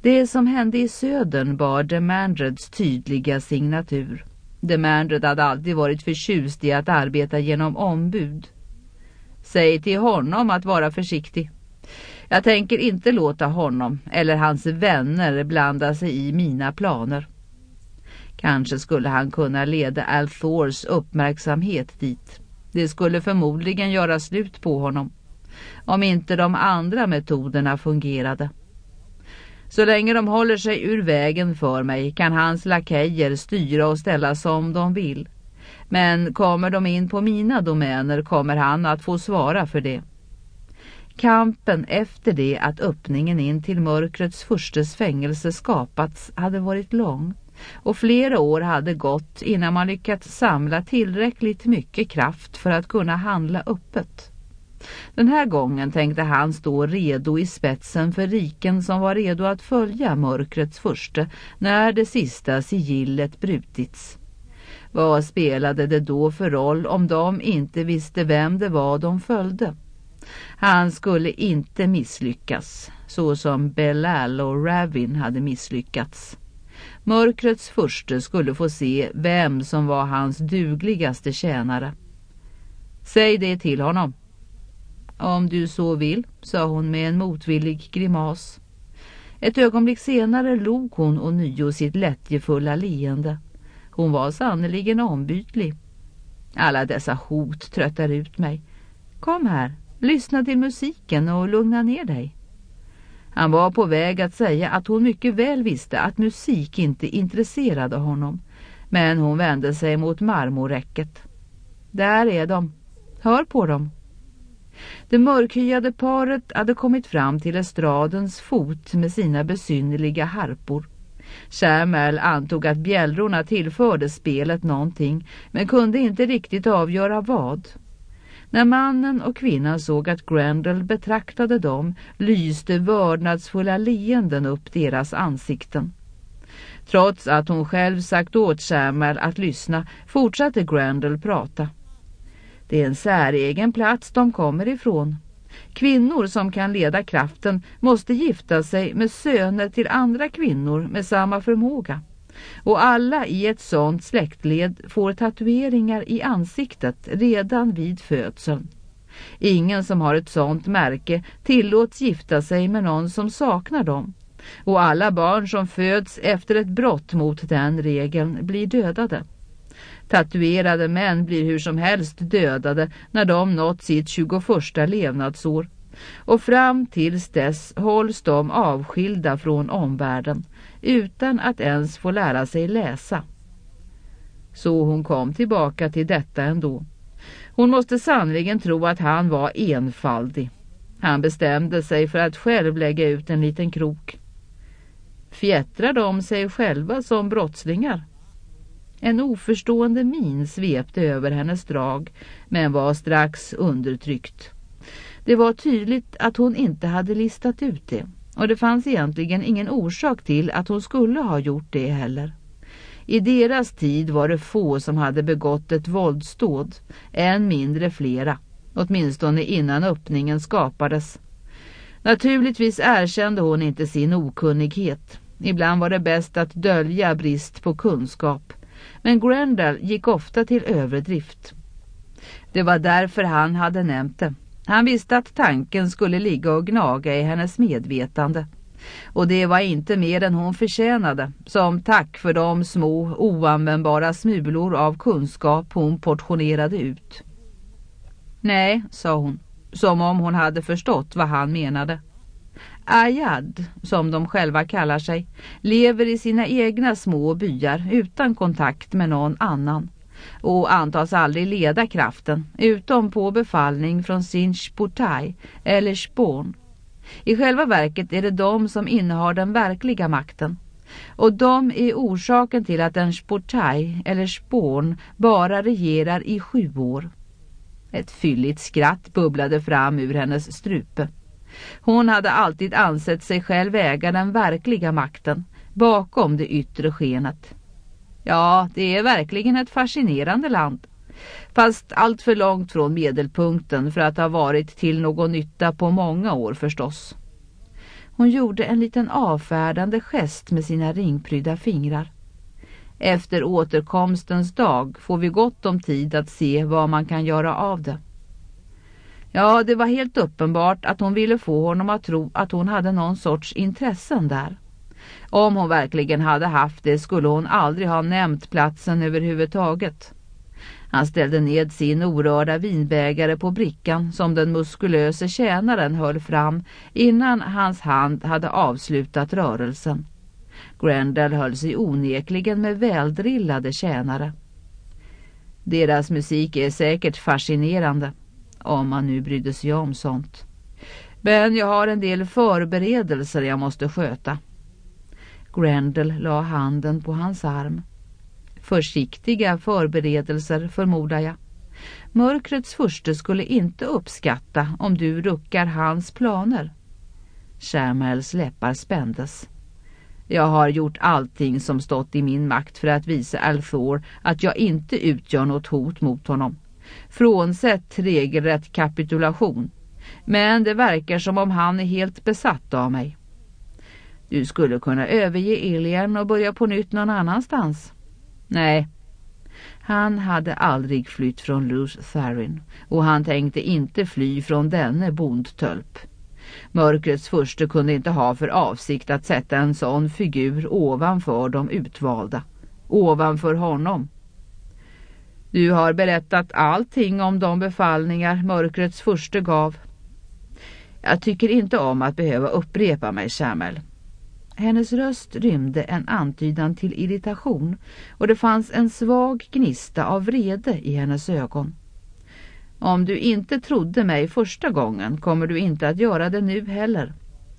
Det som hände i södern bar Demandreds tydliga signatur. Demandred hade alltid varit förtjust i att arbeta genom ombud. Säg till honom att vara försiktig. Jag tänker inte låta honom eller hans vänner blanda sig i mina planer. Kanske skulle han kunna leda Althors uppmärksamhet dit. Det skulle förmodligen göra slut på honom, om inte de andra metoderna fungerade. Så länge de håller sig ur vägen för mig kan hans lakejer styra och ställa som de vill. Men kommer de in på mina domäner kommer han att få svara för det. Kampen efter det att öppningen in till mörkrets förstes fängelse skapats hade varit lång, och flera år hade gått innan man lyckats samla tillräckligt mycket kraft för att kunna handla öppet. Den här gången tänkte han stå redo i spetsen för riken som var redo att följa mörkrets förste när det sista sigillet brutits. Vad spelade det då för roll om de inte visste vem det var de följde? Han skulle inte misslyckas, så som Belial och Ravin hade misslyckats. Mörkrets förste skulle få se vem som var hans dugligaste tjänare. Säg det till honom. Om du så vill, sa hon med en motvillig grimas. Ett ögonblick senare log hon ånyo sitt lättjefulla leende. Hon var sannoliken ombytlig. Alla dessa hot tröttar ut mig. Kom här, lyssna till musiken och lugna ner dig. Han var på väg att säga att hon mycket väl visste att musik inte intresserade honom. Men hon vände sig mot marmorräcket. Där är de. Hör på dem. Det mörkhyade paret hade kommit fram till estradens fot med sina besynnerliga harpor. Shamel antog att bjällrorna tillförde spelet någonting, men kunde inte riktigt avgöra vad. När mannen och kvinnan såg att Grendel betraktade dem, lyste vördnadsfulla leenden upp deras ansikten. Trots att hon själv sagt åt Shamel att lyssna, fortsatte Grendel prata. Det är en säregen plats de kommer ifrån. Kvinnor som kan leda kraften måste gifta sig med söner till andra kvinnor med samma förmåga. Och alla i ett sådant släktled får tatueringar i ansiktet redan vid födseln. Ingen som har ett sådant märke tillåts gifta sig med någon som saknar dem. Och alla barn som föds efter ett brott mot den regeln blir dödade. Tatuerade män blir hur som helst dödade när de nått sitt 21:a levnadsår. Och fram tills dess hålls de avskilda från omvärlden utan att ens få lära sig läsa. Så hon kom tillbaka till detta ändå. Hon måste sannoliken tro att han var enfaldig. Han bestämde sig för att själv lägga ut en liten krok. Fjättrar de sig själva som brottslingar? En oförstående min svepte över hennes drag, men var strax undertryckt. Det var tydligt att hon inte hade listat ut det, och det fanns egentligen ingen orsak till att hon skulle ha gjort det heller. I deras tid var det få som hade begått ett våldsdåd, än mindre flera, åtminstone innan öppningen skapades. Naturligtvis erkände hon inte sin okunnighet. Ibland var det bäst att dölja brist på kunskap. Men Grendel gick ofta till överdrift. Det var därför han hade nämnt det. Han visste att tanken skulle ligga och gnaga i hennes medvetande. Och det var inte mer än hon förtjänade, som tack för de små oanvändbara smulor av kunskap hon portionerade ut. Nej, sa hon, som om hon hade förstått vad han menade. Ayad, som de själva kallar sig, lever i sina egna små byar utan kontakt med någon annan och antas aldrig leda kraften utom på befallning från sin Shpotai eller Shporn. I själva verket är det de som innehar den verkliga makten, och de är orsaken till att en Shpotai eller Shporn bara regerar i 7 år. Ett fylligt skratt bubblade fram ur hennes strupe. Hon hade alltid ansett sig själv äga den verkliga makten bakom det yttre skenet. Ja, det är verkligen ett fascinerande land. Fast allt för långt från medelpunkten för att ha varit till någon nytta på många år förstås. Hon gjorde en liten avfärdande gest med sina ringprydda fingrar. Efter återkomstens dag får vi gott om tid att se vad man kan göra av det. Ja, det var helt uppenbart att hon ville få honom att tro att hon hade någon sorts intressen där. Om hon verkligen hade haft det skulle hon aldrig ha nämnt platsen överhuvudtaget. Han ställde ned sin orörda vinbägare på brickan som den muskulöse tjänaren höll fram innan hans hand hade avslutat rörelsen. Grendel höll sig onekligen med väldrillade tjänare. Deras musik är säkert fascinerande, om man nu brydde sig om sånt. Men jag har en del förberedelser jag måste sköta. Grendel la handen på hans arm. Försiktiga förberedelser, förmodar jag. Mörkrets furste skulle inte uppskatta om du ruckar hans planer. Shamels läppar spändes. Jag har gjort allting som stått i min makt för att visa Althor att jag inte utgör något hot mot honom. Frånsett regelrätt kapitulation. Men det verkar som om han är helt besatt av mig. Du skulle kunna överge Ilian och börja på nytt någon annanstans. Nej. Han hade aldrig flytt från Luce Tharin och han tänkte inte fly från denne bondtölp. Mörkrets furste kunde inte ha för avsikt att sätta en sån figur ovanför de utvalda. Ovanför honom. Du har berättat allting om de befallningar mörkrets furste gav. Jag tycker inte om att behöva upprepa mig, Shamel. Hennes röst rymde en antydan till irritation och det fanns en svag gnista av vrede i hennes ögon. Om du inte trodde mig första gången kommer du inte att göra det nu heller.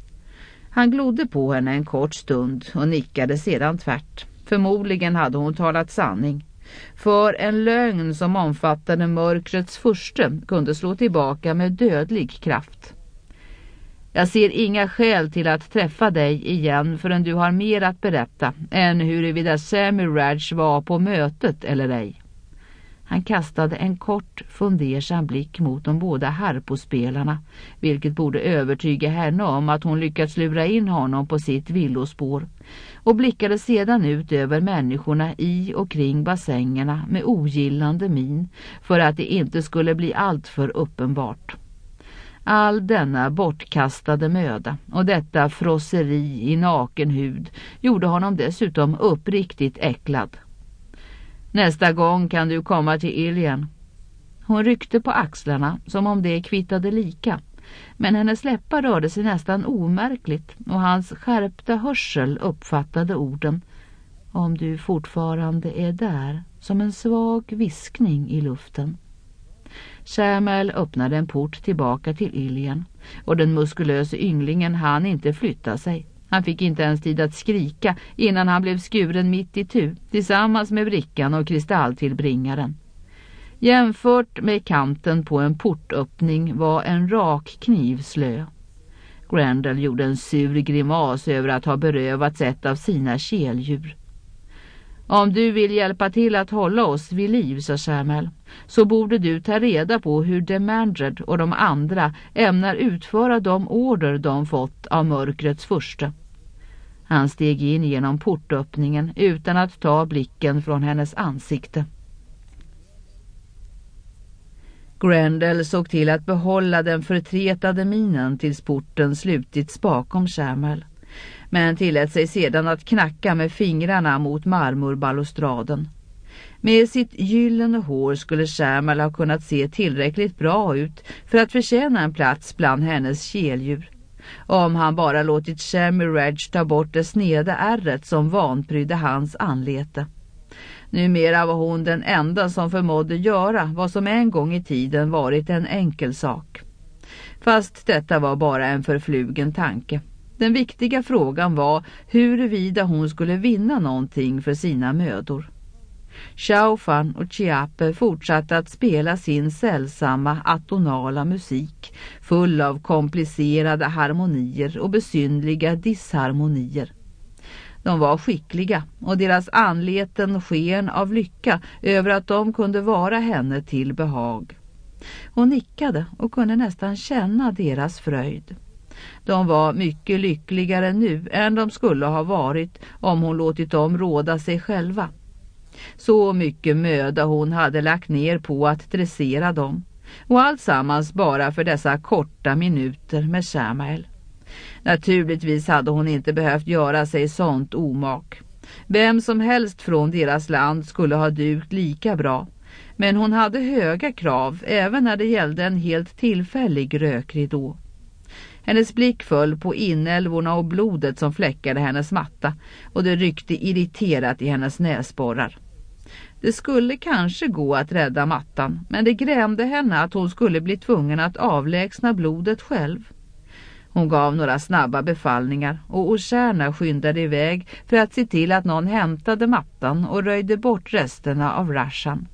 Han glodde på henne en kort stund och nickade sedan tvärt. Förmodligen hade hon talat sanning. För en lögn som omfattade mörkrets furste kunde slå tillbaka med dödlig kraft. Jag ser inga skäl till att träffa dig igen förrän du har mer att berätta än huruvida Samiraj var på mötet eller ej. Han kastade en kort, fundersam blick mot de båda harpospelarna, vilket borde övertyga henne om att hon lyckats lura in honom på sitt villospår, och blickade sedan ut över människorna i och kring bassängerna med ogillande min för att det inte skulle bli allt för uppenbart. All denna bortkastade möda och detta frosseri i naken hud gjorde honom dessutom uppriktigt äcklad. Nästa gång kan du komma till Ilian. Hon ryckte på axlarna som om det kvittade lika, men hennes läppar rörde sig nästan omärkligt och hans skärpta hörsel uppfattade orden om du fortfarande är där som en svag viskning i luften. Shamel öppnade en port tillbaka till Ilian och den muskulöse ynglingen hann inte flytta sig. Han fick inte ens tid att skrika innan han blev skuren mitt i tu tillsammans med brickan och kristalltillbringaren. Jämfört med kanten på en portöppning var en rak kniv slö. Grendel gjorde en sur grimas över att ha berövats ett av sina keldjur. Om du vill hjälpa till att hålla oss vid liv, sa Shamel, så borde du ta reda på hur Demandred och de andra ämnar utföra de order de fått av mörkrets furste. Han steg in genom portöppningen utan att ta blicken från hennes ansikte. Grendel såg till att behålla den förtretade minen tills porten slutits bakom Shamel, men tillät sig sedan att knacka med fingrarna mot marmorbalustraden. Med sitt gyllene hår skulle Shamel ha kunnat se tillräckligt bra ut för att förtjäna en plats bland hennes keldjur. Om han bara låtit Samiraj ta bort det sneda ärret som vanprydde hans anlete. Numera var hon den enda som förmådde göra vad som en gång i tiden varit en enkel sak. Fast detta var bara en förflugen tanke. Den viktiga frågan var huruvida hon skulle vinna någonting för sina mödor. Shaofan och Chiappe fortsatte att spela sin sällsamma atonala musik, full av komplicerade harmonier och besynliga disharmonier. De var skickliga och deras anleten sken av lycka över att de kunde vara henne till behag. Hon nickade och kunde nästan känna deras fröjd. De var mycket lyckligare nu än de skulle ha varit om hon låtit dem råda sig själva. Så mycket möda hon hade lagt ner på att dressera dem, och alltsammans bara för dessa korta minuter med Samael. Naturligtvis hade hon inte behövt göra sig sånt omak. Vem som helst från deras land skulle ha dugt lika bra, men hon hade höga krav även när det gällde en helt tillfällig rökridå. Hennes blick föll på inälvorna och blodet som fläckade hennes matta, och det ryckte irriterat i hennes näsborrar. Det skulle kanske gå att rädda mattan, men det grämde henne att hon skulle bli tvungen att avlägsna blodet själv. Hon gav några snabba befallningar, och Oshana skyndade iväg för att se till att någon hämtade mattan och röjde bort resterna av rashan.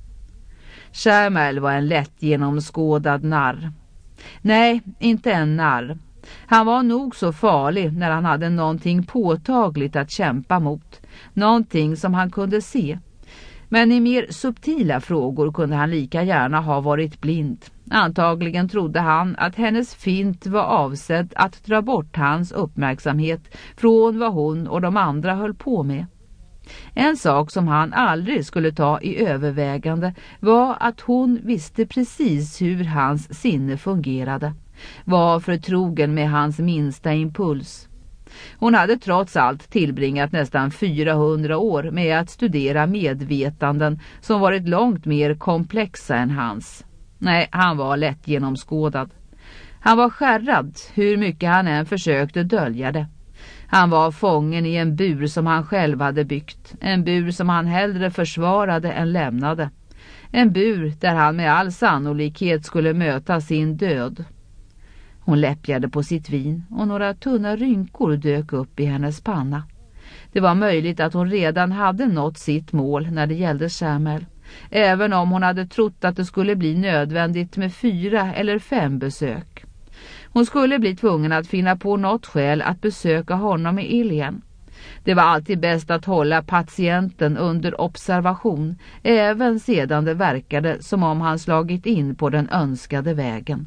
Samael var en lätt genomskådad narr. Nej, inte en narr. Han var nog så farlig när han hade någonting påtagligt att kämpa mot, någonting som han kunde se. Men i mer subtila frågor kunde han lika gärna ha varit blind. Antagligen trodde han att hennes fint var avsedd att dra bort hans uppmärksamhet från vad hon och de andra höll på med. En sak som han aldrig skulle ta i övervägande var att hon visste precis hur hans sinne fungerade, var förtrogen med hans minsta impuls. Hon hade trots allt tillbringat nästan 400 år med att studera medvetanden som varit långt mer komplexa än hans. Nej, han var lätt genomskådad. Han var skärrad hur mycket han än försökte dölja det. Han var fången i en bur som han själv hade byggt. En bur som han hellre försvarade än lämnade. En bur där han med all sannolikhet skulle möta sin död. Hon läppjade på sitt vin och några tunna rynkor dök upp i hennes panna. Det var möjligt att hon redan hade nått sitt mål när det gällde Samael, även om hon hade trott att det skulle bli nödvändigt med 4 eller 5 besök. Hon skulle bli tvungen att finna på något skäl att besöka honom i Ilian. Det var alltid bäst att hålla patienten under observation, även sedan det verkade som om han slagit in på den önskade vägen.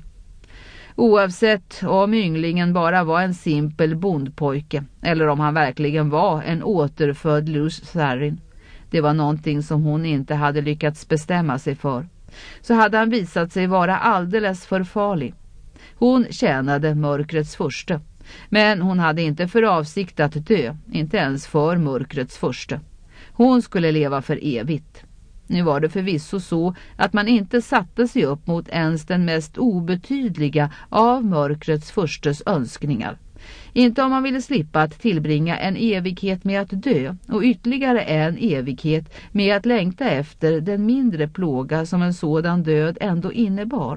Oavsett om ynglingen bara var en simpel bondpojke eller om han verkligen var en återfödd Luz-Tharin, det var någonting som hon inte hade lyckats bestämma sig för, så hade han visat sig vara alldeles för farlig. Hon tjänade mörkrets furste, men hon hade inte för avsikt att dö, inte ens för mörkrets furste. Hon skulle leva för evigt. Nu var det förvisso så att man inte satte sig upp mot ens den mest obetydliga av mörkrets furstes önskningar. Inte om man ville slippa att tillbringa en evighet med att dö och ytterligare en evighet med att längta efter den mindre plåga som en sådan död ändå innebar.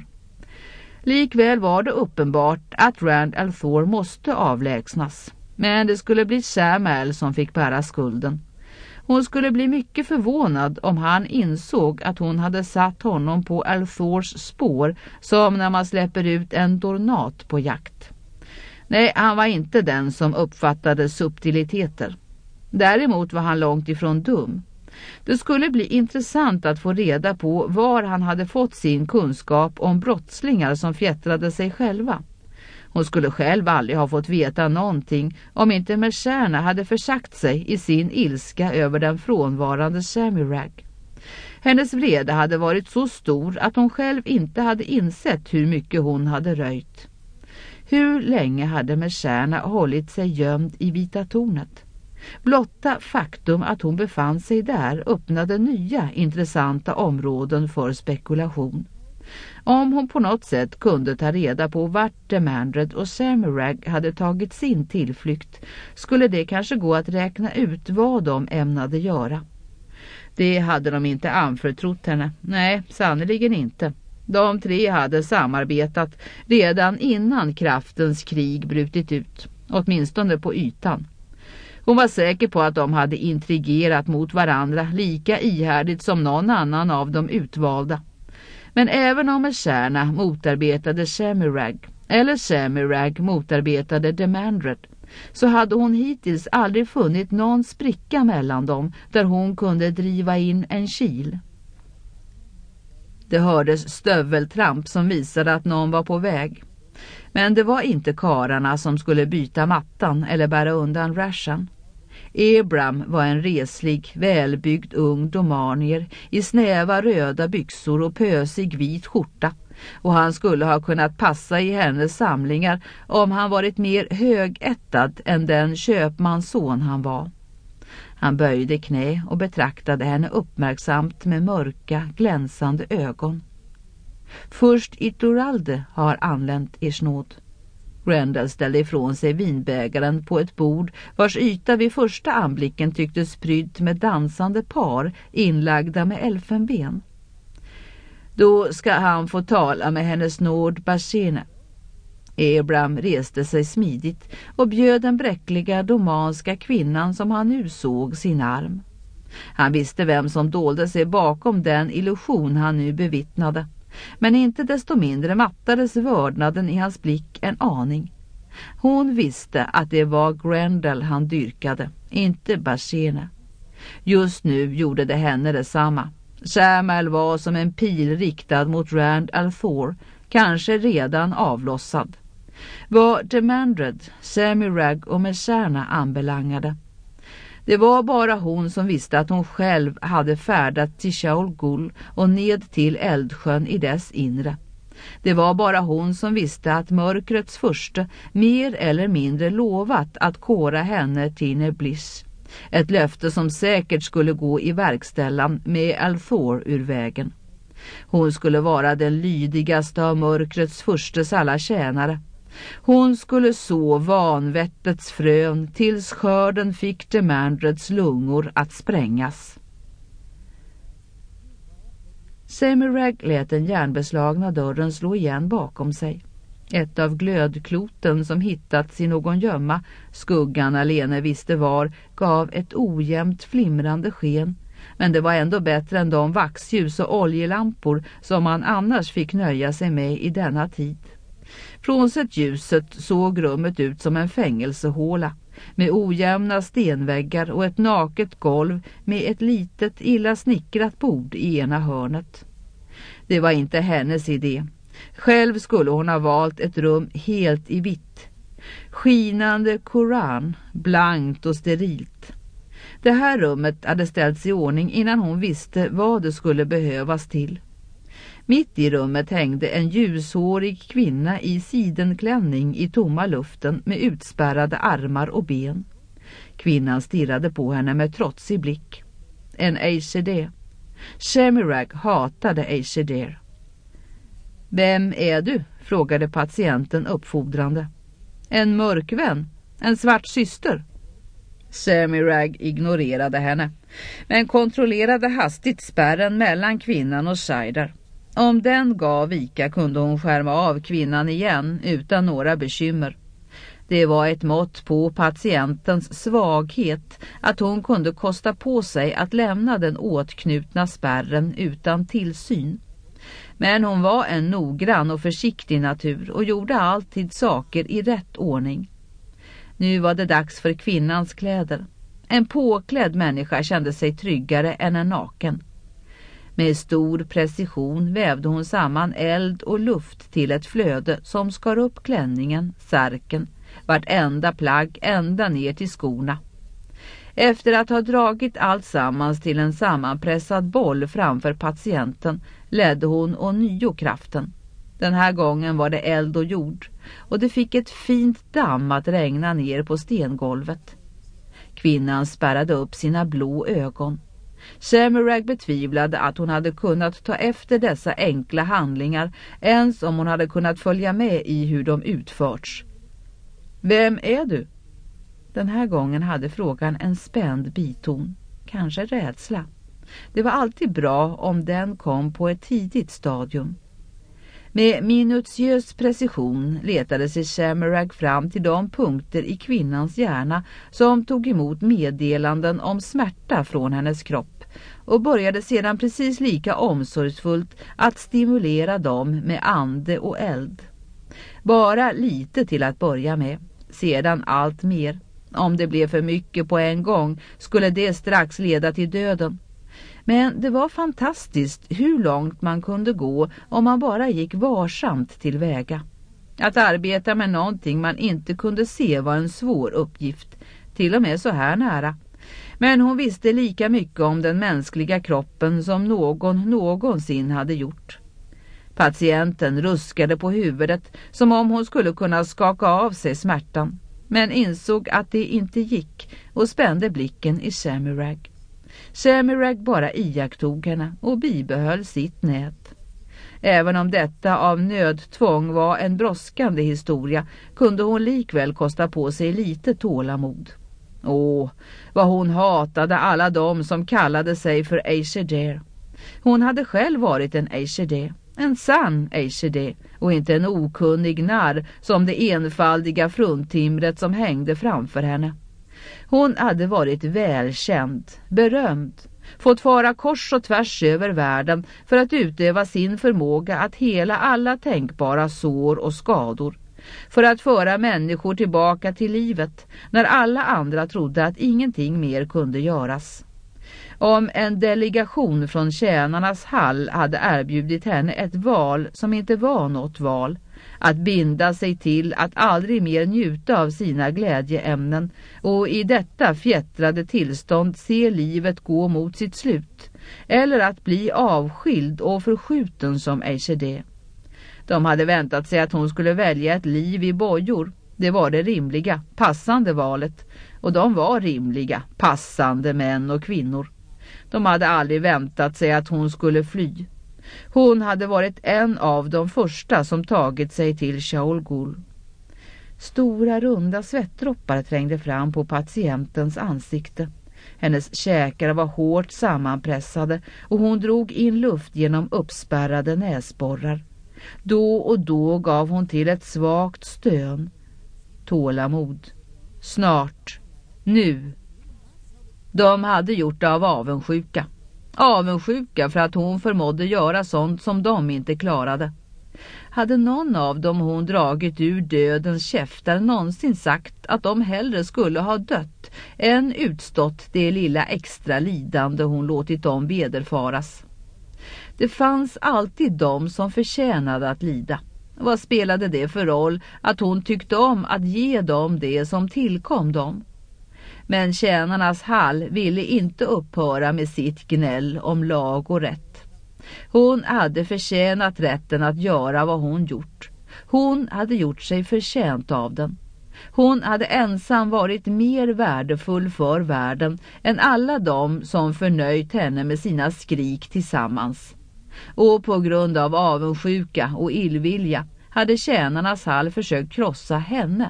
Likväl var det uppenbart att Rand al'Thor måste avlägsnas, men det skulle bli Samael som fick bära skulden. Hon skulle bli mycket förvånad om han insåg att hon hade satt honom på al'Thors spår som när man släpper ut en dornat på jakt. Nej, han var inte den som uppfattade subtiliteter. Däremot var han långt ifrån dum. Det skulle bli intressant att få reda på var han hade fått sin kunskap om brottslingar som fjättrade sig själva. Hon skulle själv aldrig ha fått veta någonting om inte Meshana hade försagt sig i sin ilska över den frånvarande Shamirag. Hennes vrede hade varit så stor att hon själv inte hade insett hur mycket hon hade röjt. Hur länge hade Meshana hållit sig gömd i Vita tornet? Blotta faktum att hon befann sig där öppnade nya intressanta områden för spekulation. Om hon på något sätt kunde ta reda på vart Demandred och Shamirag hade tagit sin tillflykt, skulle det kanske gå att räkna ut vad de ämnade göra. Det hade de inte anförtrott henne. Nej, sannoliken inte. De 3 hade samarbetat redan innan kraftens krig brutit ut, åtminstone på ytan. Hon var säker på att de hade intrigerat mot varandra lika ihärdigt som någon annan av de utvalda. Men även om Meshana motarbetade Shamirag eller Shamirag motarbetade Demandred, så hade hon hittills aldrig funnit någon spricka mellan dem där hon kunde driva in en kil. Det hördes stöveltramp som visade att någon var på väg. Men det var inte kararna som skulle byta mattan eller bära undan ration. Abram var en reslig, välbyggd ung domanier i snäva röda byxor och pösig vit skjorta, och han skulle ha kunnat passa i hennes samlingar om han varit mer högättad än den köpmansson han var. Han böjde knä och betraktade henne uppmärksamt med mörka, glänsande ögon. Först Ituralde har anlänt er snåd. Grendel ställde ifrån sig vinbägaren på ett bord vars yta vid första anblicken tycktes prydd med dansande par inlagda med elfenben. Då ska han få tala med hennes nåd Barsene. Abram reste sig smidigt och bjöd den bräckliga domanska kvinnan som han nu såg sin arm. Han visste vem som dolde sig bakom den illusion han nu bevittnade, men inte desto mindre mattades vördnaden i hans blick en aning. Hon visste att det var Grendel han dyrkade, inte Barsene. Just nu gjorde det henne detsamma. Samuel var som en pil riktad mot Rand al'Thor, kanske redan avlossad. Vad Demandred, Semirhage och Messana anbelangade. Det var bara hon som visste att hon själv hade färdat till Shaol Ghul och ned till eldsjön i dess inre. Det var bara hon som visste att mörkrets furste mer eller mindre lovat att kåra henne till Nebliss. Ett löfte som säkert skulle gå i verkställan med al'Thor ur vägen. Hon skulle vara den lydigaste av mörkrets furstes alla tjänare. Hon skulle så vanvettets frön tills skörden fick Demandreds lungor att sprängas. Semirhage lät den järnbeslagna dörren slå igen bakom sig. Ett av glödkloten som hittats i någon gömma, skuggan alene visste var, gav ett ojämnt flimrande sken, men det var ändå bättre än de vaxljus och oljelampor som man annars fick nöja sig med i denna tid. Frånsett ljuset såg rummet ut som en fängelsehåla, med ojämna stenväggar och ett naket golv med ett litet illa snickrat bord i ena hörnet. Det var inte hennes idé. Själv skulle hon ha valt ett rum helt i vitt. Skinande koran, blankt och sterilt. Det här rummet hade ställts i ordning innan hon visste vad det skulle behövas till. Mitt i rummet hängde en ljushårig kvinna i sidenklänning i tomma luften med utspärrade armar och ben. Kvinnan stirrade på henne med trotsig blick. En Aesir. Semirhage hatade Aesir. Vem är du? Frågade patienten uppfordrande. En mörkvän? En svart syster? Semirhage ignorerade henne, men kontrollerade hastigt spärren mellan kvinnan och Shaidar. Om den gav vika kunde hon skärma av kvinnan igen utan några bekymmer. Det var ett mått på patientens svaghet att hon kunde kosta på sig att lämna den åtknutna spärren utan tillsyn. Men hon var en noggrann och försiktig natur och gjorde alltid saker i rätt ordning. Nu var det dags för kvinnans kläder. En påklädd människa kände sig tryggare än en naken. Med stor precision vävde hon samman eld och luft till ett flöde som skar upp klänningen, särken, vartenda plagg ända ner till skorna. Efter att ha dragit allt sammans till en sammanpressad boll framför patienten ledde hon ånyo kraften. Den här gången var det eld och jord, och det fick ett fint damm att regna ner på stengolvet. Kvinnan spärrade upp sina blå ögon. Semirhage betvivlade att hon hade kunnat ta efter dessa enkla handlingar ens om hon hade kunnat följa med i hur de utförts. Vem är du? Den här gången hade frågan en spänd biton, kanske rädsla. Det var alltid bra om den kom på ett tidigt stadium. Med minutiös precision letade sig Semirhage fram till de punkter i kvinnans hjärna som tog emot meddelanden om smärta från hennes kropp och började sedan precis lika omsorgsfullt att stimulera dem med ande och eld. Bara lite till att börja med, sedan allt mer. Om det blev för mycket på en gång skulle det strax leda till döden. Men det var fantastiskt hur långt man kunde gå om man bara gick varsamt tillväga. Att arbeta med någonting man inte kunde se var en svår uppgift, till och med så här nära. Men hon visste lika mycket om den mänskliga kroppen som någon någonsin hade gjort. Patienten ruskade på huvudet som om hon skulle kunna skaka av sig smärtan, men insåg att det inte gick och spände blicken i Shamirag. Shamirag bara iakttog henne och bibehöll sitt nät. Även om detta av nödtvång var en brådskande historia kunde hon likväl kosta på sig lite tålamod. Vad hon hatade alla dem som kallade sig för Aishadeh. Hon hade själv varit en Aishadeh, en sann Aishadeh, och inte en okunnig narr som det enfaldiga fruntimret som hängde framför henne. Hon hade varit välkänd, berömd, fått fara kors och tvärs över världen för att utöva sin förmåga att hela alla tänkbara sår och skador, för att föra människor tillbaka till livet när alla andra trodde att ingenting mer kunde göras. Om en delegation från tjänarnas hall hade erbjudit henne ett val som inte var något val, att binda sig till att aldrig mer njuta av sina glädjeämnen och i detta fjättrade tillstånd se livet gå mot sitt slut, eller att bli avskild och förskjuten som Aishadeh. De hade väntat sig att hon skulle välja ett liv i bojor. Det var det rimliga, passande valet, och de var rimliga, passande män och kvinnor. De hade aldrig väntat sig att hon skulle fly. Hon hade varit en av de första som tagit sig till Shaul Ghul. Stora runda svettdroppar trängde fram på patientens ansikte. Hennes käkar var hårt sammanpressade och hon drog in luft genom uppspärrade näsborrar. Då och då gav hon till ett svagt stön. Tålamod. Snart. Nu. De hade gjort det av avundsjuka. Avundsjuka för att hon förmådde göra sånt som de inte klarade. Hade någon av dem hon dragit ur dödens käftar någonsin sagt att de hellre skulle ha dött än utstått det lilla extra lidande hon låtit dem vederfaras? Det fanns alltid de som förtjänade att lida. Vad spelade det för roll att hon tyckte om att ge dem det som tillkom dem? Men tjänarnas hall ville inte upphöra med sitt gnäll om lag och rätt. Hon hade förtjänat rätten att göra vad hon gjort. Hon hade gjort sig förtjänt av den. Hon hade ensam varit mer värdefull för världen än alla de som förnöjt henne med sina skrik tillsammans. Och på grund av avundsjuka och illvilja hade tjänarnas hall försökt krossa henne.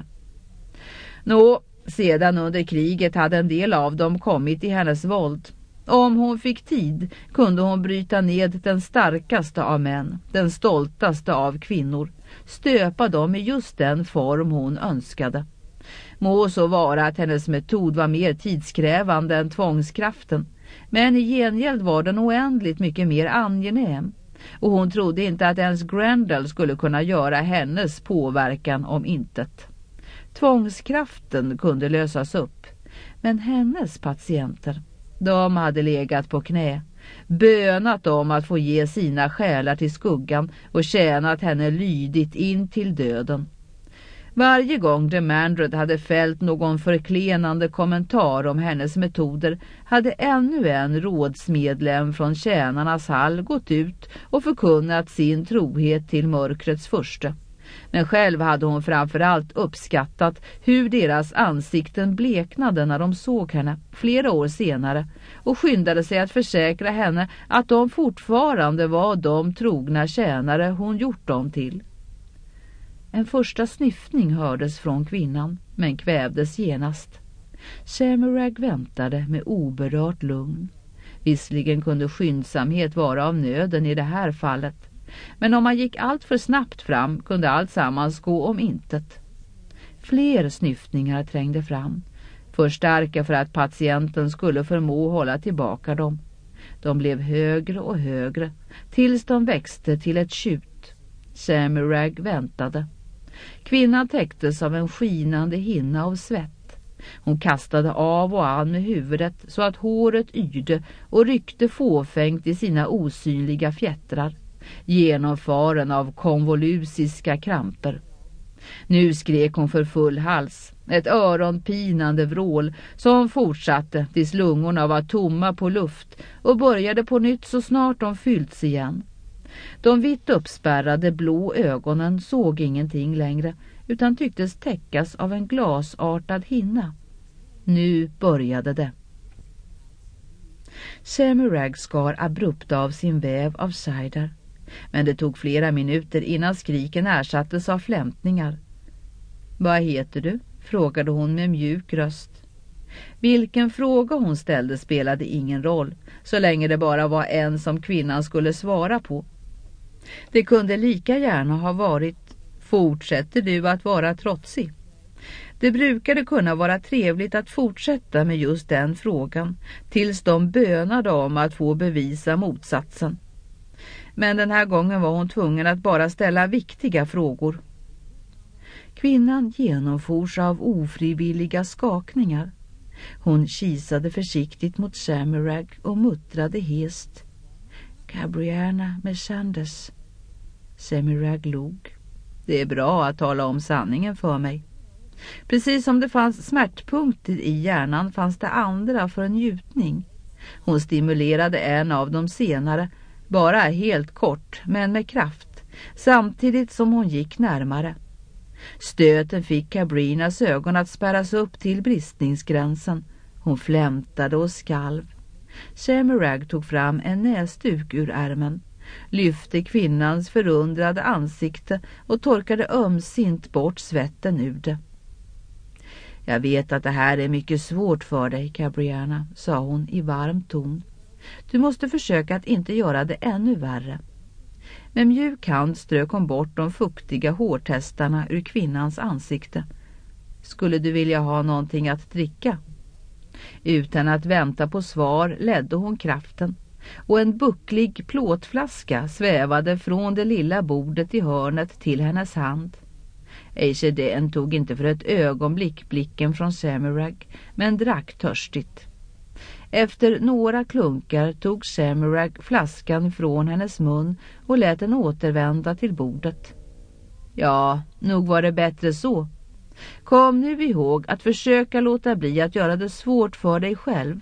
Sedan under kriget hade en del av dem kommit i hennes våld. Om hon fick tid kunde hon bryta ned den starkaste av män, den stoltaste av kvinnor, stöpa dem i just den form hon önskade. Må så vara att hennes metod var mer tidskrävande än tvångskraften, men i gengäld var den oändligt mycket mer angenäm, och hon trodde inte att ens Grendel skulle kunna göra hennes påverkan om intet. Tvångskraften kunde lösas upp, men hennes patienter, de hade legat på knä, bönat om att få ge sina själar till skuggan och tjänat henne lydigt in till döden. Varje gång Demandred hade fällt någon förklenande kommentar om hennes metoder hade ännu en rådsmedlem från tjänarnas hall gått ut och förkunnat sin trohet till mörkrets furste. Men själv hade hon framförallt uppskattat hur deras ansikten bleknade när de såg henne flera år senare och skyndade sig att försäkra henne att de fortfarande var de trogna tjänare hon gjort dem till. En första snyftning hördes från kvinnan, men kvävdes genast. Shamirag väntade med oberört lugn. Visserligen kunde skyndsamhet vara av nöden i det här fallet, men om man gick allt för snabbt fram kunde allt sammans gå om intet. Fler snyftningar trängde fram, för starka för att patienten skulle förmå hålla tillbaka dem. De blev högre och högre, tills de växte till ett tjut. Shamirag väntade. Kvinnan täcktes av en skinande hinna av svett. Hon kastade av och an med huvudet så att håret yrde och ryckte fåfängt i sina osynliga fjättrar, genomfaren av konvolusiska kramper. Nu skrek hon för full hals, ett öronpinande vrål som fortsatte tills lungorna var tomma på luft och började på nytt så snart de fyllts igen. De vitt uppspärrade blå ögonen såg ingenting längre utan tycktes täckas av en glasartad hinna. Nu började det. Semirag skar abrupt av sin väv av cider, men det tog flera minuter innan skriken ersattes av flämtningar. Vad heter du? Frågade hon med mjuk röst. Vilken fråga hon ställde spelade ingen roll, så länge det bara var en som kvinnan skulle svara på. Det kunde lika gärna ha varit: fortsätter du att vara trotsig? Det brukade kunna vara trevligt att fortsätta med just den frågan tills de bönade om att få bevisa motsatsen. Men den här gången var hon tvungen att bara ställa viktiga frågor. Kvinnan genomfors av ofrivilliga skakningar. Hon kisade försiktigt mot Semirag och muttrade hest: Gabriana Mercedes. Semirag log. Det är bra att tala om sanningen för mig. Precis som det fanns smärtpunkter i hjärnan fanns det andra för en njutning. Hon stimulerade en av de senare, bara helt kort men med kraft, samtidigt som hon gick närmare. Stöten fick Cabrinas ögon att spärras upp till bristningsgränsen. Hon flämtade och skalv. Semirag tog fram en näsduk ur ärmen, lyfte kvinnans förundrade ansikte och torkade ömsint bort svetten ur det. Jag vet att det här är mycket svårt för dig, Gabriana, sa hon i varm ton. Du måste försöka att inte göra det ännu värre. Med mjuk hand strök hon bort de fuktiga hårtestarna ur kvinnans ansikte. Skulle du vilja ha någonting att dricka? Utan att vänta på svar ledde hon kraften, och en bucklig plåtflaska svävade från det lilla bordet i hörnet till hennes hand. Eishedén tog inte för ett ögonblick blicken från Semirag, men drack törstigt. Efter några klunkar tog Semirag flaskan från hennes mun och lät den återvända till bordet. Ja, nog var det bättre så. Kom nu ihåg att försöka låta bli att göra det svårt för dig själv.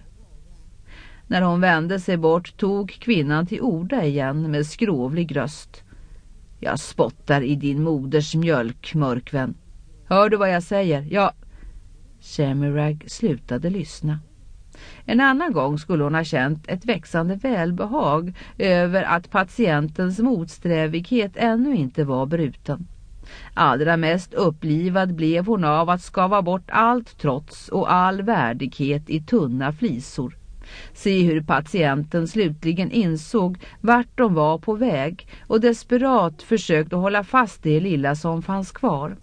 När hon vände sig bort tog kvinnan till orda igen med skrovlig röst. Jag spottar i din moders mjölk, mörkvän. Hör du vad jag säger? Ja. Semirag slutade lyssna. En annan gång skulle hon ha känt ett växande välbehag över att patientens motsträvighet ännu inte var bruten. Allra mest upplivad blev hon av att skava bort allt trots och all värdighet i tunna flisor. Se hur patienten slutligen insåg vart de var på väg och desperat försökte hålla fast det lilla som fanns kvar.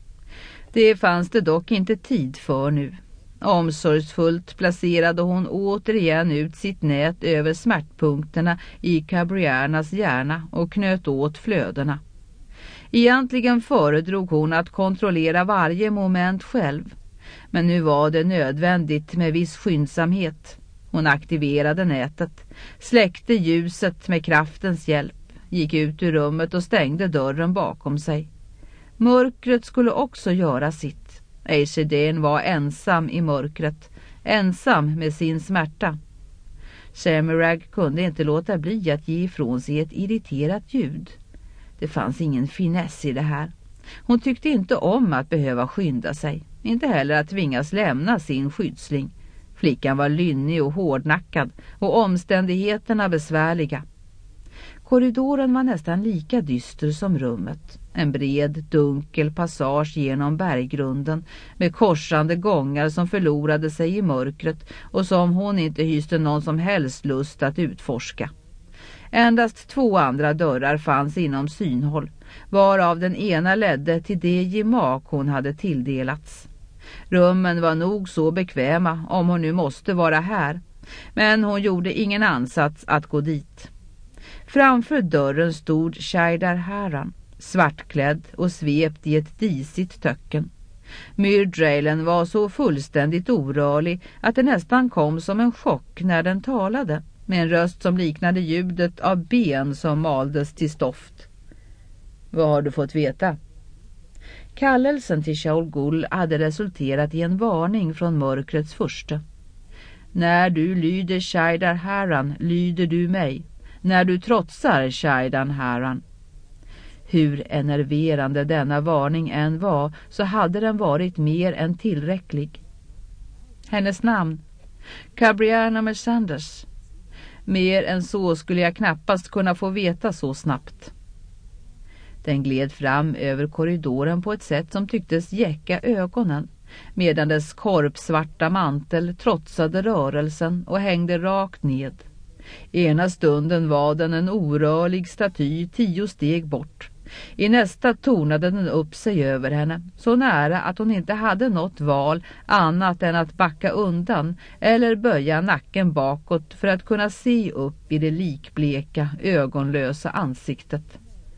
Det fanns det dock inte tid för nu. Omsorgsfullt placerade hon återigen ut sitt nät över smärtpunkterna i Gabrianas hjärna och knöt åt flödena. Egentligen föredrog hon att kontrollera varje moment själv, men nu var det nödvändigt med viss skyndsamhet. Hon aktiverade nätet, släckte ljuset med kraftens hjälp, gick ut ur rummet och stängde dörren bakom sig. Mörkret skulle också göra sitt. Eishedén var ensam i mörkret, ensam med sin smärta. Semirag kunde inte låta bli att ge ifrån sig ett irriterat ljud. Det fanns ingen finess i det här. Hon tyckte inte om att behöva skynda sig, inte heller att tvingas lämna sin skyddsling. Flickan var lynnig och hårdnackad och omständigheterna besvärliga. Korridoren var nästan lika dyster som rummet. En bred, dunkel passage genom berggrunden med korsande gångar som förlorade sig i mörkret och som hon inte hyste någon som helst lust att utforska. Endast 2 andra dörrar fanns inom synhåll, varav den ena ledde till det gemak hon hade tilldelats. Rummen var nog så bekväma om hon nu måste vara här, men hon gjorde ingen ansats att gå dit. Framför dörren stod Shaidar Haran, svartklädd och svept i ett disigt töcken. Myrdrailen var så fullständigt orörlig att det nästan kom som en chock när den talade, med en röst som liknade ljudet av ben som maldes till stoft. Vad har du fått veta? Kallelsen till Shaul Ghul hade resulterat i en varning från mörkrets furste. När du lyder Shaidar Haran lyder du mig. När du trotsar Shaidan Haran. Hur enerverande denna varning än var, så hade den varit mer än tillräcklig. Hennes namn, Cabriana Mercedes. Mer än så skulle jag knappast kunna få veta så snabbt. Den gled fram över korridoren på ett sätt som tycktes jäcka ögonen, medan dess korpsvarta mantel trotsade rörelsen och hängde rakt ned. Ena stunden var den en orörlig staty 10 steg bort. I nästa tornade den upp sig över henne, så nära att hon inte hade något val annat än att backa undan eller böja nacken bakåt för att kunna se upp i det likbleka, ögonlösa ansiktet.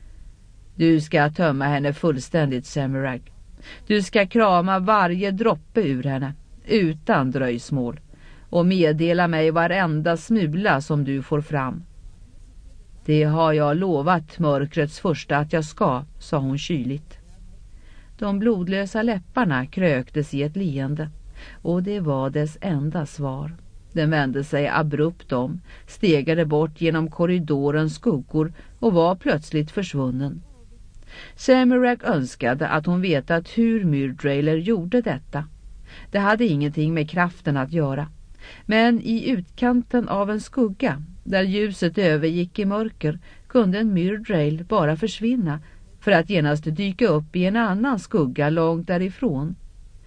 Du ska tömma henne fullständigt, Semirhage. Du ska krama varje droppe ur henne, utan dröjsmål, och meddela mig varenda smula som du får fram. Det har jag lovat mörkrets första att jag ska, sa hon kyligt. De blodlösa läpparna kröktes i ett leende, och det var dess enda svar. Den vände sig abrupt om, stegade bort genom korridorens skuggor och var plötsligt försvunnen. Semirhage önskade att hon vetat hur Myrddrailer gjorde detta. Det hade ingenting med kraften att göra. Men i utkanten av en skugga, där ljuset övergick i mörker, kunde en Myrddrail bara försvinna för att genast dyka upp i en annan skugga långt därifrån.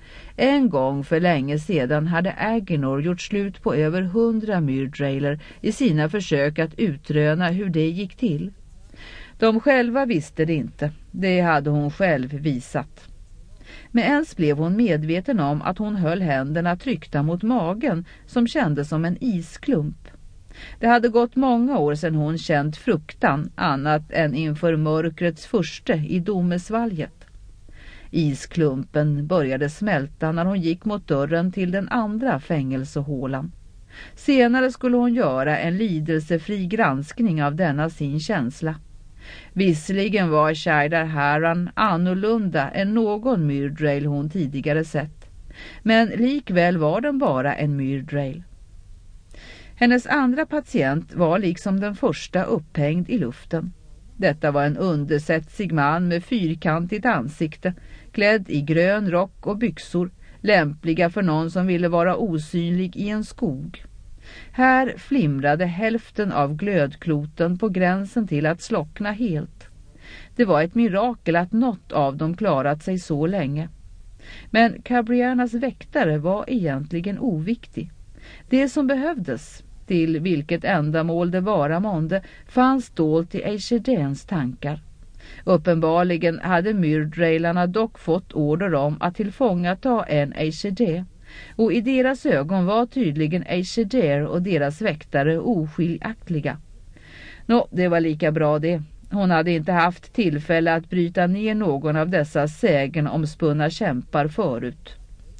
En gång för länge sedan hade Aginor gjort slut på över 100 Myrddrailer i sina försök att utröna hur det gick till. De själva visste det inte, det hade hon själv visat. Men ens blev hon medveten om att hon höll händerna tryckta mot magen som kändes som en isklump. Det hade gått många år sedan hon känt fruktan annat än inför mörkrets furste i domesvalget. Isklumpen började smälta när hon gick mot dörren till den andra fängelsehålan. Senare skulle hon göra en lidelsefri granskning av denna sin känsla. Visserligen var Shaidar Haran annorlunda än någon Myrddrail hon tidigare sett, men likväl var den bara en Myrddrail. Hennes andra patient var liksom den första upphängd i luften. Detta var en undersättsig man med fyrkantigt ansikte, klädd i grön rock och byxor, lämpliga för någon som ville vara osynlig i en skog. Här flimrade hälften av glödkloten på gränsen till att slockna helt. Det var ett mirakel att något av dem klarat sig så länge. Men Cabrianas väktare var egentligen oviktig. Det som behövdes, till vilket ändamål det vara månde, fanns dolt i Eishedens tankar. Uppenbarligen hade Myrddrailarna dock fått order om att tillfångata en Eishede, och i deras ögon var tydligen Eisheder och deras väktare oskiljaktliga. Det var lika bra det. Hon hade inte haft tillfälle att bryta ner någon av dessa sägen om spunna kämpar förut.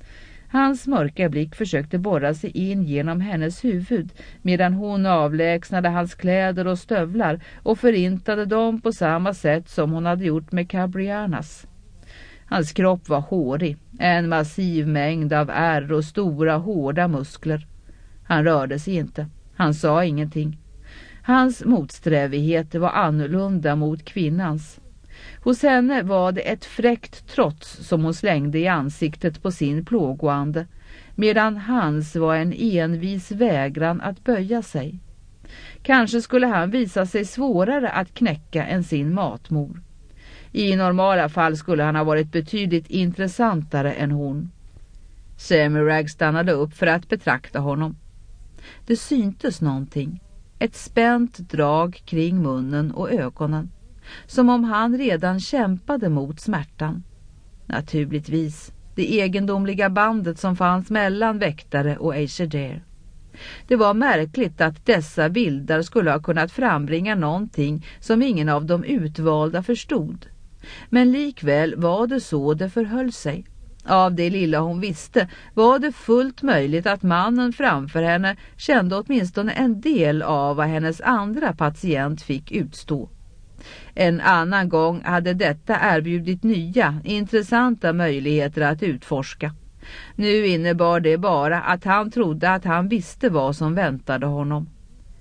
Hans mörka blick försökte borra sig in genom hennes huvud medan hon avlägsnade hans kläder och stövlar och förintade dem på samma sätt som hon hade gjort med Cabrianas. Hans kropp var hårig, en massiv mängd av ärr och stora hårda muskler. Han rörde sig inte, han sa ingenting. Hans motsträvighet var annorlunda mot kvinnans. Hos henne var det ett fräckt trots som hon slängde i ansiktet på sin plågoande, medan hans var en envis vägran att böja sig. Kanske skulle han visa sig svårare att knäcka än sin matmor. I normala fall skulle han ha varit betydligt intressantare än hon. Semirhage stannade upp för att betrakta honom. Det syntes någonting, ett spänt drag kring munnen och ögonen, som om han redan kämpade mot smärtan. Naturligtvis det egendomliga bandet som fanns mellan väktare och Eisheder. Det var märkligt att dessa vildar skulle ha kunnat frambringa någonting som ingen av de utvalda förstod. Men likväl var det så det förhöll sig. Av det lilla hon visste var det fullt möjligt att mannen framför henne kände åtminstone en del av vad hennes andra patient fick utstå. En annan gång hade detta erbjudit nya, intressanta möjligheter att utforska. Nu innebar det bara att han trodde att han visste vad som väntade honom.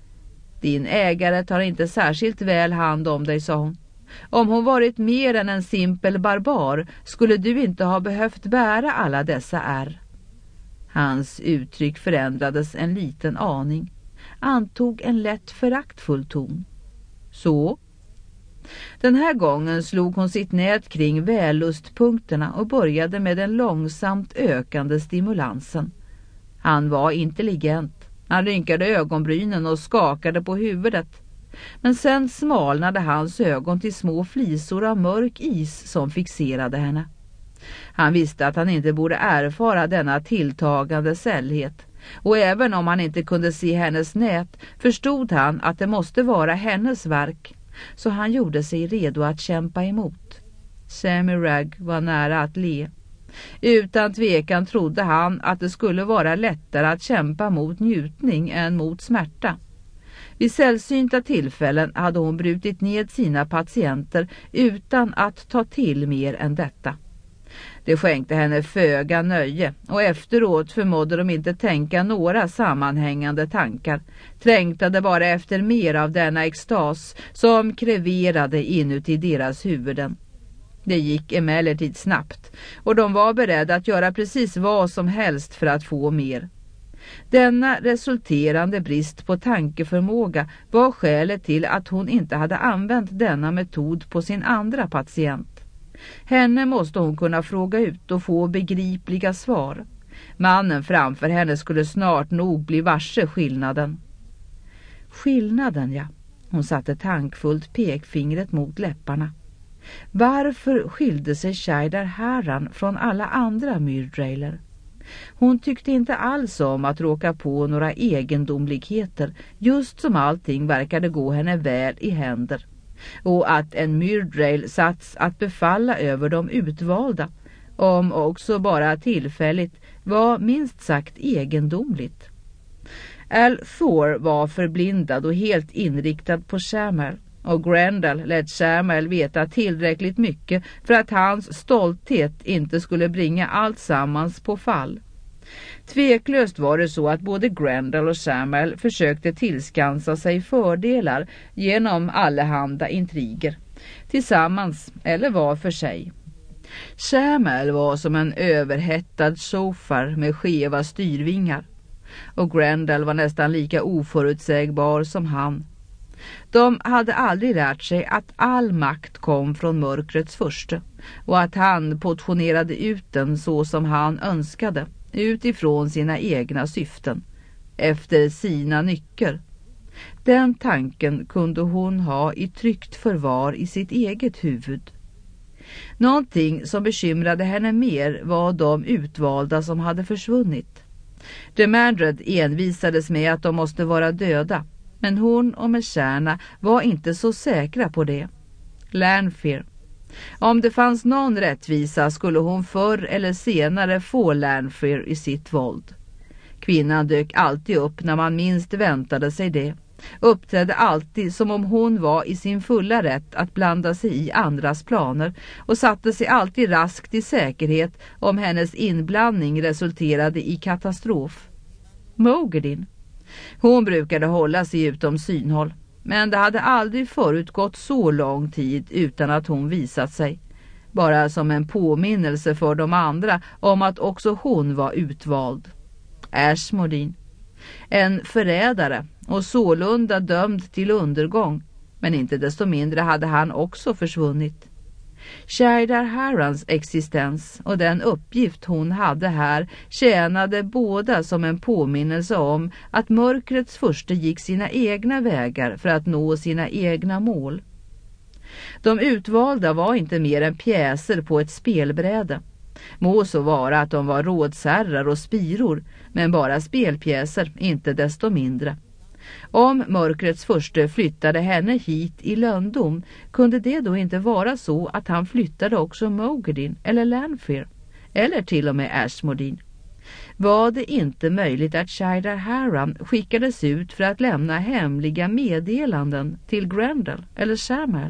Din ägare tar inte särskilt väl hand om dig, sa hon. Om hon varit mer än en simpel barbar skulle du inte ha behövt bära alla dessa ärr. Hans uttryck förändrades en liten aning. Antog en lätt föraktfull ton. Så? Den här gången slog hon sitt nät kring vällustpunkterna och började med den långsamt ökande stimulansen. Han var intelligent. Han rynkade ögonbrynen och skakade på huvudet. Men sen smalnade hans ögon till små flisor av mörk is som fixerade henne. Han visste att han inte borde erfara denna tilltagande sällhet. Och även om han inte kunde se hennes nät förstod han att det måste vara hennes verk. Så han gjorde sig redo att kämpa emot. Sammy Ragg var nära att le. Utan tvekan trodde han att det skulle vara lättare att kämpa mot njutning än mot smärta. Vid sällsynta tillfällen hade hon brutit ned sina patienter utan att ta till mer än detta. Det skänkte henne föga nöje och efteråt förmådde de inte tänka några sammanhängande tankar, trängtade bara efter mer av denna extas som kreverade inuti deras huvuden. Det gick emellertid snabbt och de var beredda att göra precis vad som helst för att få mer. Denna resulterande brist på tankeförmåga var skälet till att hon inte hade använt denna metod på sin andra patient. Henne måste hon kunna fråga ut och få begripliga svar. Mannen framför henne skulle snart nog bli varse skillnaden. Skillnaden, ja. Hon satte tankfullt pekfingret mot läpparna. Varför skilde sig Shaidar Haran från alla andra Myrdreiler? Hon tyckte inte alls om att råka på några egendomligheter, just som allting verkade gå henne väl i händer. Och att en Myrdreil sats att befalla över de utvalda, om också bara tillfälligt, var minst sagt egendomligt. Al Thor var förblindad och helt inriktad på Shamal, och Grendel lät Shamal veta tillräckligt mycket för att hans stolthet inte skulle bringa allt sammans på fall. Tveklöst var det så att både Grendel och Shamal försökte tillskansa sig fördelar genom allehanda intriger, tillsammans eller var för sig. Shamal var som en överhettad sofar med skeva styrvingar, och Grendel var nästan lika oförutsägbar som han. De hade aldrig lärt sig att all makt kom från mörkrets furste och att han portionerade ut den så som han önskade, utifrån sina egna syften, efter sina nycker. Den tanken kunde hon ha i tryggt förvar i sitt eget huvud. Någonting som bekymrade henne mer var de utvalda som hade försvunnit. Demandred envisades med att de måste vara döda, men hon och Meshana var inte så säkra på det. Lanfear. Om det fanns någon rättvisa skulle hon förr eller senare få Lanfear i sitt våld. Kvinnan dök alltid upp när man minst väntade sig det. Uppträdde alltid som om hon var i sin fulla rätt att blanda sig i andras planer och satte sig alltid raskt i säkerhet om hennes inblandning resulterade i katastrof. Moghedin. Hon brukade hålla sig utom synhåll, men det hade aldrig förut gått så lång tid utan att hon visat sig. Bara som en påminnelse för de andra om att också hon var utvald. Ashmodin. En förrädare och sålunda dömd till undergång, men inte desto mindre hade han också försvunnit. Shaidar Harans existens och den uppgift hon hade här tjänade båda som en påminnelse om att mörkrets furste gick sina egna vägar för att nå sina egna mål. De utvalda var inte mer än pjäser på ett spelbräde. Må så vara att de var rådsherrar och spiror, men bara spelpjäser, inte desto mindre. Om mörkrets furste flyttade henne hit i löndom, kunde det då inte vara så att han flyttade också Moghedin eller Lanfear, eller till och med Ashmodin? Var det inte möjligt att Shaidar Haran skickades ut för att lämna hemliga meddelanden till Grendel eller Shamal?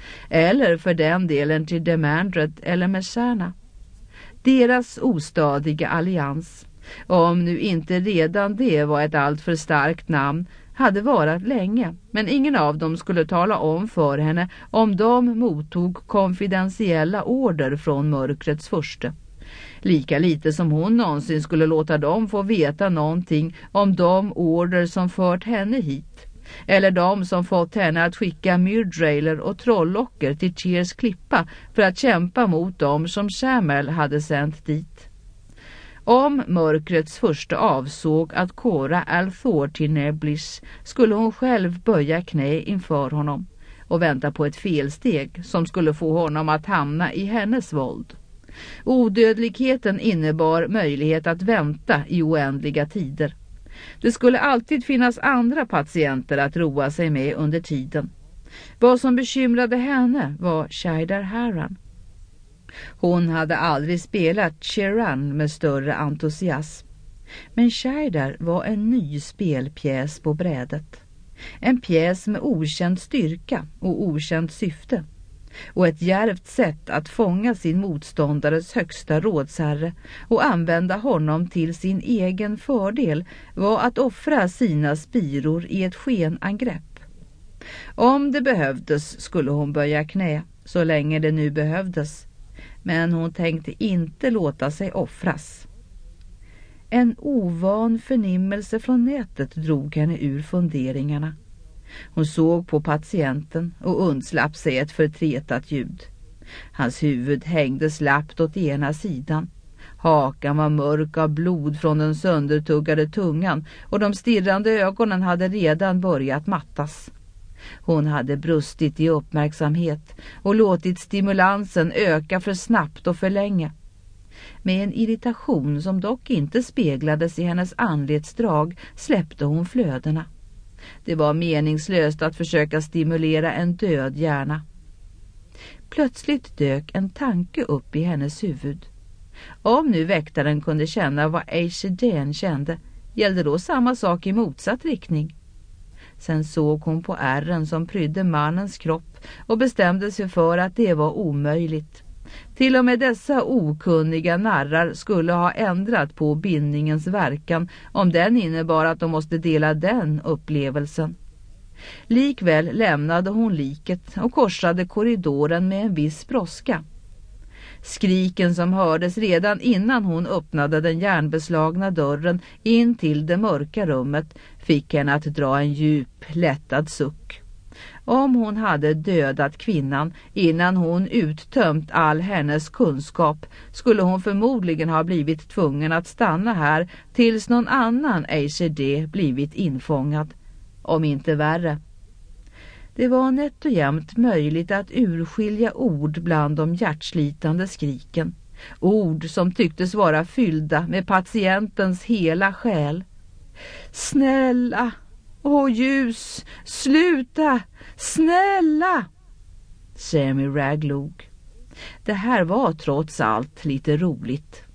eller för den delen till Demandred eller Messana. Deras ostadiga allians, om nu inte redan det var ett alltför starkt namn, hade varat länge, men ingen av dem skulle tala om för henne om de mottog konfidentiella order från mörkrets furste. Lika lite som hon någonsin skulle låta dem få veta någonting om de order som fört henne hit, eller de som fått henne att skicka myrdrailer och trolllocker till Tears klippa för att kämpa mot dem som Samel hade sänt dit. Om mörkrets första avsåg att kora Althor till Neblish skulle hon själv böja knä inför honom och vänta på ett felsteg som skulle få honom att hamna i hennes våld. Odödligheten innebar möjlighet att vänta i oändliga tider. Det skulle alltid finnas andra patienter att roa sig med under tiden. Vad som bekymrade henne var Shaidar Haran. Hon hade aldrig spelat Chiran med större entusiasm. Men Shaidar var en ny spelpjäs på brädet. En pjäs med okänd styrka och okänt syfte. Och ett djärvt sätt att fånga sin motståndares högsta rådsherre och använda honom till sin egen fördel var att offra sina spiror i ett skenangrepp. Om det behövdes skulle hon böja knä, så länge det nu behövdes. Men hon tänkte inte låta sig offras. En ovan förnimmelse från nätet drog henne ur funderingarna. Hon såg på patienten och undslapp sig ett förtretat ljud. Hans huvud hängde slappt åt ena sidan. Hakan var mörk av blod från den söndertuggade tungan och de stirrande ögonen hade redan börjat mattas. Hon hade brustit i uppmärksamhet och låtit stimulansen öka för snabbt och för länge. Med en irritation som dock inte speglades i hennes anletsdrag släppte hon flödena. Det var meningslöst att försöka stimulera en död hjärna. Plötsligt dök en tanke upp i hennes huvud. Om nu väktaren kunde känna vad Aishiden kände, gällde då samma sak i motsatt riktning. Sen såg hon på ärren som prydde mannens kropp och bestämde sig för att det var omöjligt. Till och med dessa okunniga narrar skulle ha ändrat på bindningens verkan om den innebar att de måste dela den upplevelsen. Likväl lämnade hon liket och korsade korridoren med en viss brådska. Skriken som hördes redan innan hon öppnade den järnbeslagna dörren in till det mörka rummet fick henne att dra en djup, lättad suck. Om hon hade dödat kvinnan innan hon uttömt all hennes kunskap skulle hon förmodligen ha blivit tvungen att stanna här tills någon annan ACD blivit infångad, om inte värre. Det var nätt och jämnt möjligt att urskilja ord bland de hjärtslitande skriken. Ord som tycktes vara fyllda med patientens hela själ. Snälla! Åh ljus! Sluta! Snälla! Semi Rag log. Det här var trots allt lite roligt.